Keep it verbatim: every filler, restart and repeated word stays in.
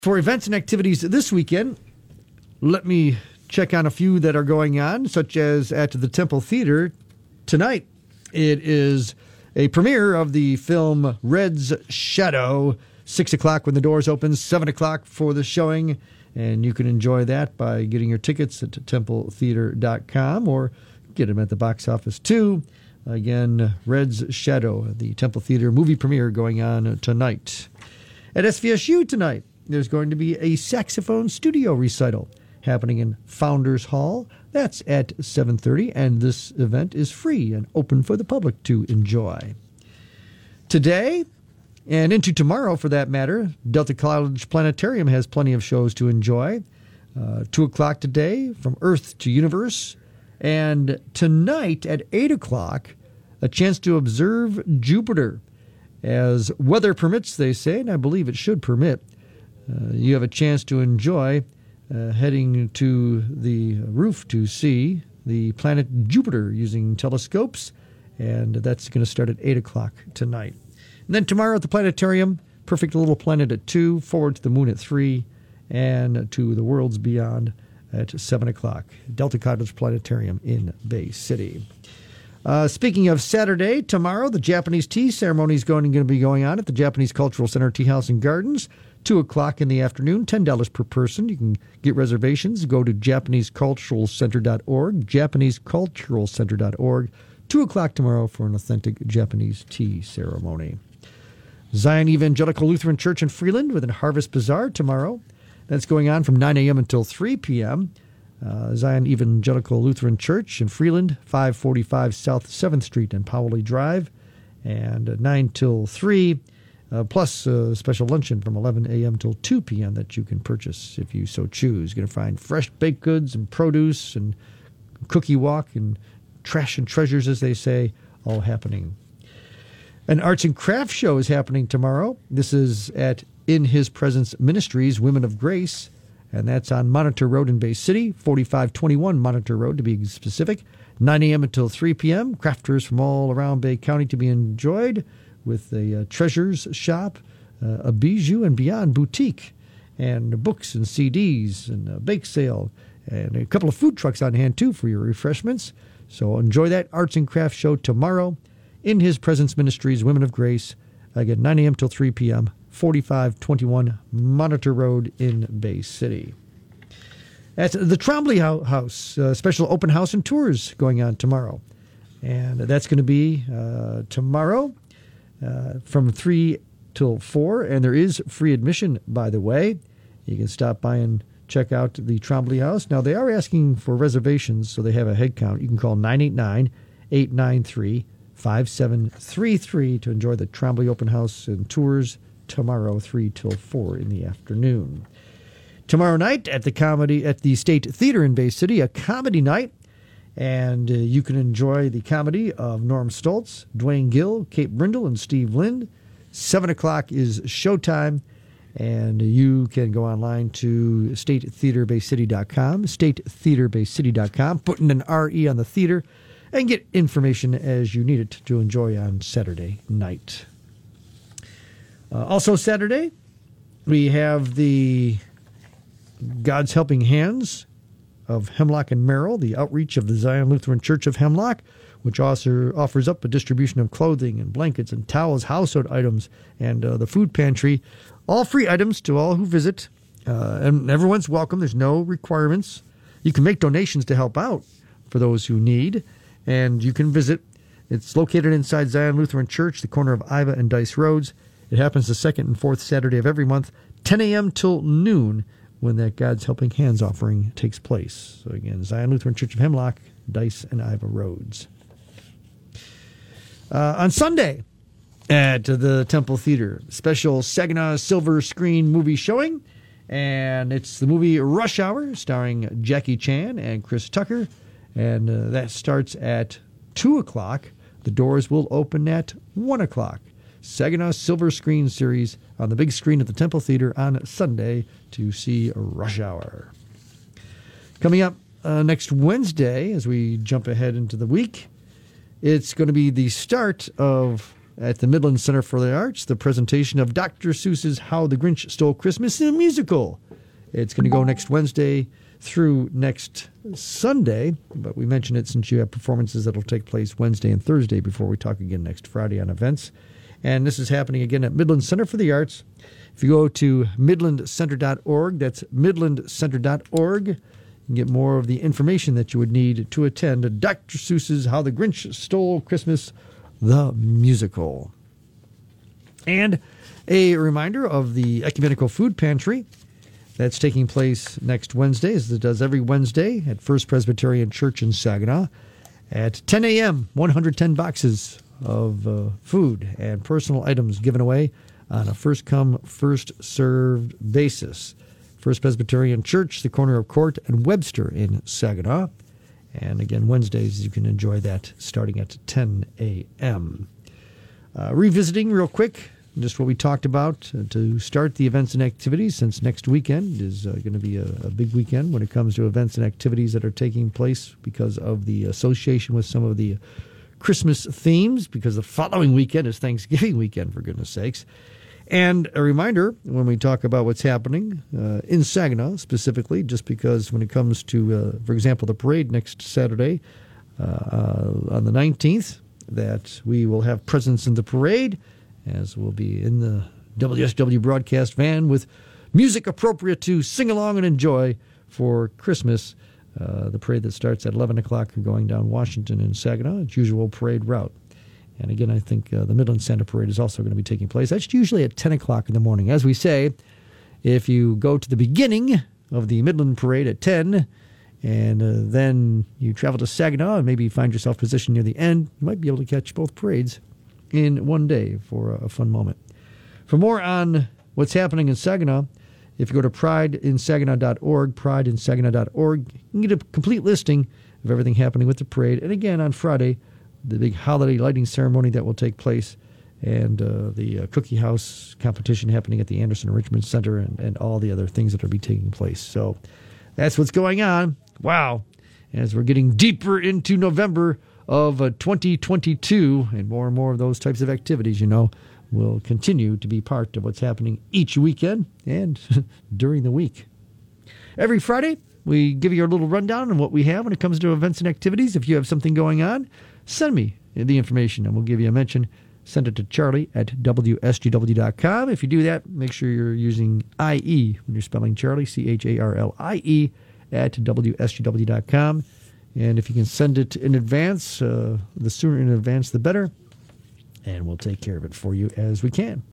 For events and activities this weekend, let me check on a few that are going on, such as at the Temple Theater tonight. It is a premiere of the film Red's Shadow, six o'clock when the doors open, seven o'clock for the showing, and you can enjoy that by getting your tickets at temple theater dot com or get them at the box office too. Again, Red's Shadow, the Temple Theater movie premiere going on tonight. At S V S U tonight, there's going to be a saxophone studio recital happening in Founders Hall. That's at seven thirty, and this event is free and open for the public to enjoy. Today, and into tomorrow for that matter, Delta College Planetarium has plenty of shows to enjoy. Uh, two o'clock today, From Earth to Universe. And tonight at eight o'clock, a chance to observe Jupiter. As weather permits, they say, and I believe it should permit. Uh, you have a chance to enjoy uh, heading to the roof to see the planet Jupiter using telescopes, and that's going to start at eight o'clock tonight. And then tomorrow at the planetarium, Perfect Little Planet at two, Forward to the Moon at three, and to the Worlds Beyond at seven o'clock. Delta College Planetarium in Bay City. Uh, speaking of Saturday, tomorrow the Japanese tea ceremony is going, going to be going on at the Japanese Cultural Center Tea House and Gardens. two o'clock in the afternoon, ten dollars per person. You can get reservations. Go to japanese cultural center dot org, japanese cultural center dot org. two o'clock tomorrow for an authentic Japanese tea ceremony. Zion Evangelical Lutheran Church in Freeland with a Harvest Bazaar tomorrow. That's going on from nine a.m. until three p.m. Uh, Zion Evangelical Lutheran Church in Freeland, five forty-five South seventh Street and Powley Drive, and uh, nine till three. Uh, plus a special luncheon from eleven a.m. till two p.m. that you can purchase if you so choose. You're going to find fresh baked goods and produce and cookie walk and trash and treasures, as they say, all happening. An arts and crafts show is happening tomorrow. This is at In His Presence Ministries, Women of Grace, and that's on Monitor Road in Bay City, forty-five twenty-one Monitor Road to be specific, nine a.m. until three p.m. Crafters from all around Bay County to be enjoyed, with a uh, treasures shop, uh, a bijou and beyond boutique, and books and C Ds, and a bake sale, and a couple of food trucks on hand, too, for your refreshments. So enjoy that arts and crafts show tomorrow. In His Presence Ministries, Women of Grace, again, nine a.m. till three p.m., forty-five twenty-one Monitor Road in Bay City. At the Trombley House, uh, special open house and tours going on tomorrow. And that's going to be uh, tomorrow. Uh, from three till four, and there is free admission, by the way. You can stop by and check out the Trombley House. Now, they are asking for reservations, so they have a head count. You can call nine eight nine, eight nine three, five seven three three to enjoy the Trombley Open House and tours tomorrow, three till four in the afternoon. Tomorrow night at the comedy at the State Theater in Bay City, a comedy night. And uh, you can enjoy the comedy of Norm Stoltz, Dwayne Gill, Kate Brindle, and Steve Lind. seven o'clock is showtime, and you can go online to state theater bay city dot com, state theater bay city dot com, put in an R E on the theater, and get information as you need it to enjoy on Saturday night. Uh, also Saturday, we have the God's Helping Hands of Hemlock and Merrill, the outreach of the Zion Lutheran Church of Hemlock, which also offers up a distribution of clothing and blankets and towels, household items, and uh, the food pantry. All free items to all who visit, uh, and everyone's welcome. There's no requirements. You can make donations to help out for those who need, and you can visit. It's located inside Zion Lutheran Church, the corner of Iva and Dice Roads. It happens the second and fourth Saturday of every month, ten a.m. till noon, when that God's Helping Hands offering takes place. So again, Zion Lutheran Church of Hemlock, Dice and Iva Roads. Uh, on Sunday at the Temple Theater, special Saginaw Silver Screen movie showing, and it's the movie Rush Hour, starring Jackie Chan and Chris Tucker, and uh, that starts at two o'clock. The doors will open at one o'clock. Saginaw Silver Screen series on the big screen at the Temple Theater on Sunday to see Rush Hour. Coming up uh, next Wednesday, as we jump ahead into the week, it's going to be the start of at the Midland Center for the Arts, the presentation of Doctor Seuss's How the Grinch Stole Christmas in a musical. It's going to go next Wednesday through next Sunday, but we mentioned it since you have performances that will take place Wednesday and Thursday before we talk again next Friday on events. And this is happening again at Midland Center for the Arts. If you go to midland center dot org, that's midland center dot org, you can get more of the information that you would need to attend Doctor Seuss's How the Grinch Stole Christmas, the musical. And a reminder of the Ecumenical Food Pantry that's taking place next Wednesday, as it does every Wednesday at First Presbyterian Church in Saginaw at ten a.m. one hundred ten boxes of uh, food and personal items given away on a first-come, first-served basis. First Presbyterian Church, the corner of Court and Webster in Saginaw. And again, Wednesdays, you can enjoy that starting at ten a.m. Uh, revisiting real quick, just what we talked about uh, to start the events and activities, since next weekend is uh, going to be a, a big weekend when it comes to events and activities that are taking place because of the association with some of the Christmas themes, because the following weekend is Thanksgiving weekend, for goodness sakes. And a reminder, when we talk about what's happening uh, in Saginaw specifically, just because when it comes to, uh, for example, the parade next Saturday uh, uh, on the nineteenth, that we will have presence in the parade, as we'll be in the W S W broadcast van with music appropriate to sing along and enjoy for Christmas. Uh, the parade that starts at eleven o'clock going down Washington and Saginaw, its usual parade route. And again, I think uh, the Midland Santa Parade is also going to be taking place. That's usually at ten o'clock in the morning. As we say, if you go to the beginning of the Midland Parade at ten, and uh, then you travel to Saginaw and maybe find yourself positioned near the end, you might be able to catch both parades in one day for a, a fun moment. For more on what's happening in Saginaw, if you go to pride in saginaw dot org, pride in saginaw dot org, you can get a complete listing of everything happening with the parade. And again, on Friday, the big holiday lighting ceremony that will take place, and uh, the uh, cookie house competition happening at the Anderson Richmond Center, and, and all the other things that will be taking place. So that's what's going on. Wow. As we're getting deeper into November of uh, twenty twenty-two, and more and more of those types of activities, you know, will continue to be part of what's happening each weekend and during the week. Every Friday, we give you a little rundown on what we have when it comes to events and activities. If you have something going on, send me the information and we'll give you a mention. Send it to Charlie at W S G W dot com. If you do that, make sure you're using I E when you're spelling Charlie, C H A R L I E, at W S G W dot com. And if you can send it in advance, uh, the sooner in advance, the better. And we'll take care of it for you as we can.